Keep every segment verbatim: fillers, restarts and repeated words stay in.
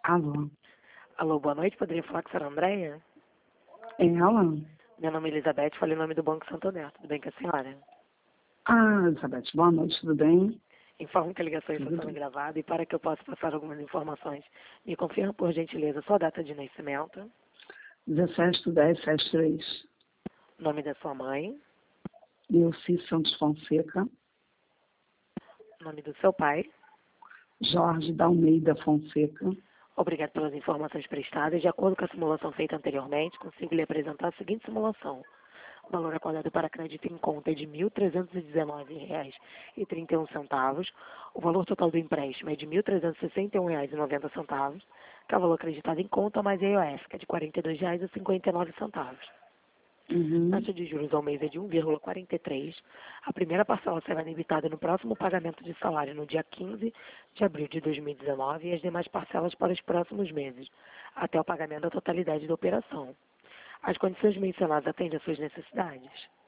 Alô, Alô, boa noite. Poderia falar com a senhora Andréia? é ela? Meu nome é Elizabeth, falei em nome do Banco Santander. Tudo bem com a senhora? Ah, Elizabeth, boa noite, tudo bem? Informo que a ligação está Tudo sendo bem. gravada e para que eu possa passar algumas informações, me confirma, por gentileza, sua data de nascimento, dezessete de dez de setenta e três. nome da sua mãe, Delci Santos Fonseca, nome do seu pai. Jorge da Almeida Fonseca. Obrigado pelas informações prestadas. De acordo com a simulação feita anteriormente, consigo lhe apresentar a seguinte simulação. O valor acordado para crédito em conta é de mil trezentos e dezenove reais e trinta e um centavos. O valor total do empréstimo é de mil trezentos e sessenta e um reais e noventa centavos, que é o valor acreditado em conta mais I O F, que é de quarenta e dois reais e cinquenta e nove centavos. Uhum. Taxa de juros ao mês é de um vírgula quarenta e três. A primeira parcela será debitada no próximo pagamento de salário no dia quinze de abril de dois mil e dezenove e as demais parcelas para os próximos meses, até o pagamento da totalidade da operação. As condições mencionadas atendem às suas necessidades?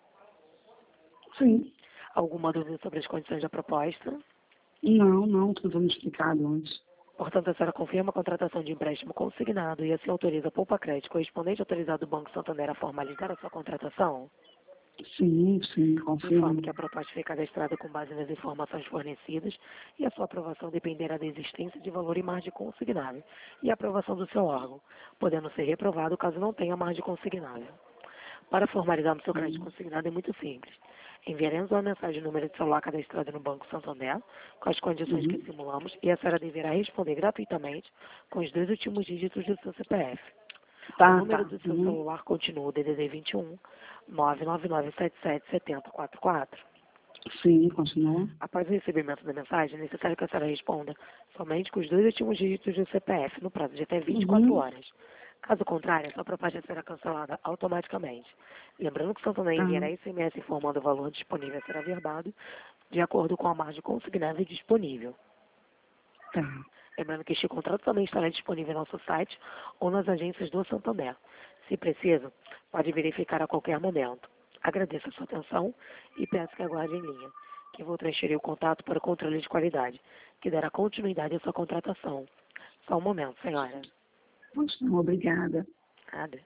Sim. Alguma dúvida sobre as condições da proposta? Não, não, tudo me explicado antes. Portanto, a senhora confirma a contratação de empréstimo consignado e assim autoriza a Poupa Crédito correspondente autorizado do Banco Santander a formalizar a sua contratação? Sim, sim, Informe confirmo. que a proposta foi cadastrada com base nas informações fornecidas e a sua aprovação dependerá da existência de valor e margem consignável e a aprovação do seu órgão, podendo ser reprovado caso não tenha margem consignável. Para formalizarmos seu crédito consignado é muito simples. Enviaremos uma mensagem no número de celular cadastrado no Banco Santander com as condições que Uhum. simulamos e a senhora deverá responder gratuitamente com os dois últimos dígitos do seu C P F. O Tá, número tá. do seu Uhum. celular continua o D D D vinte e um, nove nove nove sete sete sete zero quatro quatro. Sim, continua. Após o recebimento da mensagem, é necessário que a senhora responda somente com os dois últimos dígitos do C P F, no prazo de até vinte e quatro Uhum. horas. Caso contrário, a sua proposta será cancelada automaticamente. Lembrando que o Santander Tá, enviará S M S informando o valor disponível a ser averbado, de acordo com a margem consignável disponível. tá. Lembrando que este contrato também estará disponível no nosso site ou nas agências do Santander. Se preciso, pode verificar a qualquer momento. Agradeço a sua atenção e peço que aguarde em linha, que vou transferir o contato para o controle de qualidade, que dará continuidade à sua contratação. Só um momento, senhora. Pois não, obrigada. Nada.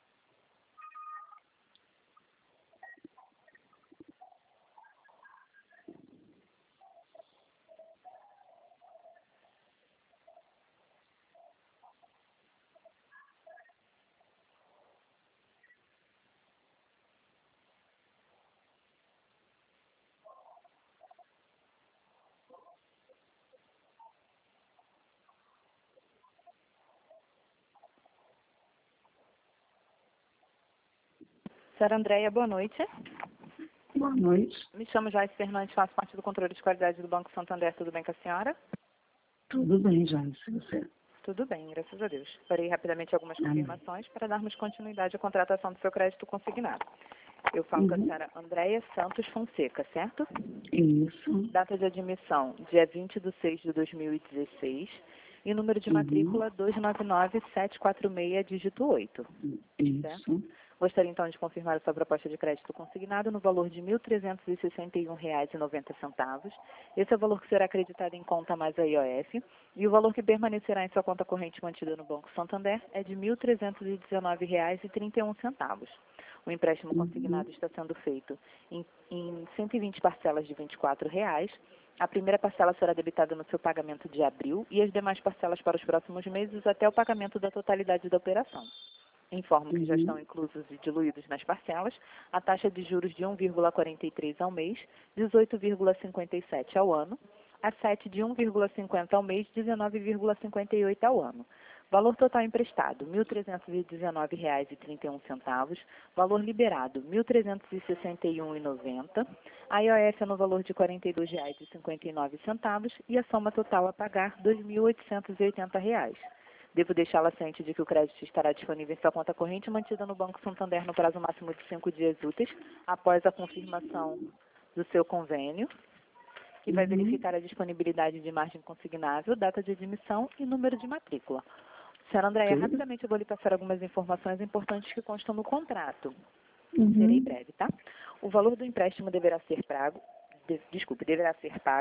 Senhora Andréia, boa noite. Boa noite. Me chamo Joyce Fernandes, faço parte do controle de qualidade do Banco Santander. Tudo bem com a senhora? Tudo bem, Joyce, você? Tudo bem, graças a Deus. Farei rapidamente algumas Amém. confirmações para darmos continuidade à contratação do seu crédito consignado. Eu falo com a Uhum. senhora Andréia Santos Fonseca, certo? Isso. Data de admissão, dia vinte de seis de dois mil e dezesseis. E número de Uhum. matrícula dois nove nove sete quatro seis, dígito oito. Isso. Gostaria então de confirmar a sua proposta de crédito consignado no valor de mil trezentos e sessenta e um reais e noventa centavos. Esse é o valor que será acreditado em conta mais a I O F. E o valor que permanecerá em sua conta corrente mantida no Banco Santander é de mil trezentos e dezenove reais e trinta e um centavos. O empréstimo consignado Uhum. está sendo feito em, em cento e vinte parcelas de vinte e quatro reais. A primeira parcela será debitada no seu pagamento de abril e as demais parcelas para os próximos meses até o pagamento da totalidade da operação. Informo que já Uhum. estão inclusos e diluídos nas parcelas a taxa de juros de um vírgula quarenta e três ao mês, dezoito vírgula cinquenta e sete ao ano, a sete de um vírgula cinquenta ao mês, dezenove vírgula cinquenta e oito ao ano. Valor total emprestado, mil trezentos e dezenove reais e trinta e um centavos. Valor liberado, mil trezentos e sessenta e um reais e noventa centavos. A I O F é no valor de quarenta e dois reais e cinquenta e nove centavos e a soma total a pagar, dois mil oitocentos e oitenta reais. Devo deixá-la ciente de que o crédito estará disponível em sua conta corrente mantida no Banco Santander no prazo máximo de cinco dias úteis, após a confirmação do seu convênio, que vai Uhum. verificar a disponibilidade de margem consignável, data de admissão e número de matrícula. Senhora Andréia, Tudo. rapidamente eu vou lhe passar algumas informações importantes que constam no contrato. Serei Uhum. breve, tá? O valor do empréstimo deverá ser pago, de, desculpe, deverá ser pago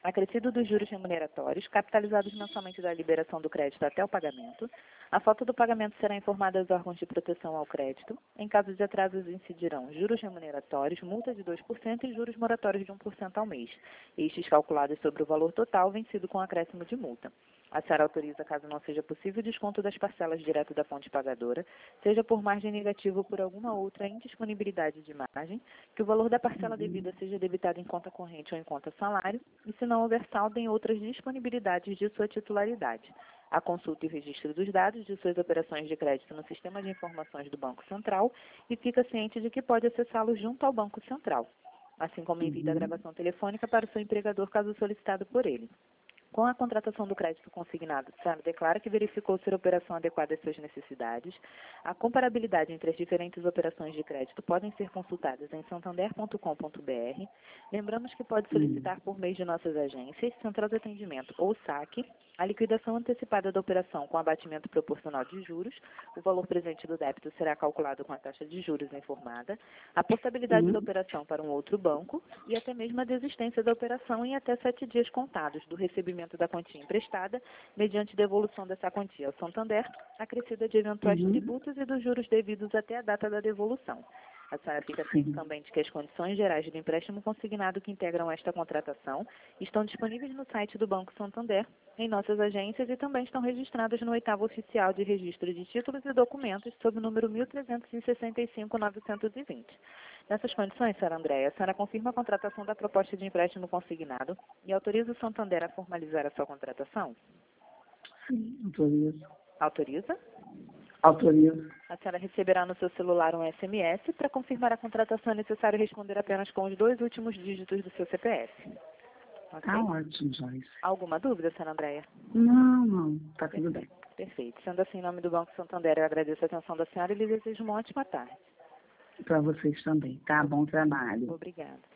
acrescido dos juros remuneratórios, capitalizados mensalmente da liberação do crédito até o pagamento. A falta do pagamento será informada aos órgãos de proteção ao crédito. Em caso de atrasos, incidirão juros remuneratórios, multa de dois por cento e juros moratórios de um por cento ao mês, estes calculados sobre o valor total vencido com acréscimo de multa. A senhora autoriza, caso não seja possível, o desconto das parcelas direto da fonte pagadora, seja por margem negativa ou por alguma outra indisponibilidade de margem, que o valor da parcela devida seja debitado em conta corrente ou em conta salário, e se não houver saldo em outras disponibilidades de sua titularidade. A consulta e o registro dos dados de suas operações de crédito no Sistema de Informações do Banco Central e fica ciente de que pode acessá-lo junto ao Banco Central, assim como envia a gravação telefônica para o seu empregador caso solicitado por ele. Com a contratação do crédito consignado, a senhora declara que verificou ser a operação adequada às suas necessidades. A comparabilidade entre as diferentes operações de crédito podem ser consultadas em santander ponto com ponto br. Lembramos que pode solicitar por meio de nossas agências, Central de Atendimento ou saque, a liquidação antecipada da operação com abatimento proporcional de juros. O valor presente do débito será calculado com a taxa de juros informada, a portabilidade Uhum. da operação para um outro banco e até mesmo a desistência da operação em até sete dias contados do recebimento da quantia emprestada, mediante devolução dessa quantia ao Santander, acrescida de eventuais Uhum. tributos e dos juros devidos até a data da devolução. A senhora fica ciente também de que as condições gerais do empréstimo consignado que integram esta contratação estão disponíveis no site do Banco Santander, em nossas agências e também estão registradas no oitavo oficial de registro de títulos e documentos sob o número mil trezentos e sessenta e cinco ponto novecentos e vinte. Nessas condições, senhora Andréia, a senhora confirma a contratação da proposta de empréstimo consignado e autoriza o Santander a formalizar a sua contratação? Sim, autorizo. Autoriza? Autorizo. A senhora receberá no seu celular um S M S. Para confirmar a contratação é necessário responder apenas com os dois últimos dígitos do seu C P F. Ok? Tá ótimo, Joyce. Alguma dúvida, senhora Andréia? Não, não. Tá tudo bem. Perfeito. Sendo assim, em nome do Banco Santander, eu agradeço a atenção da senhora e lhe desejo uma ótima tarde. Para vocês também. Tá? Bom trabalho. Obrigada.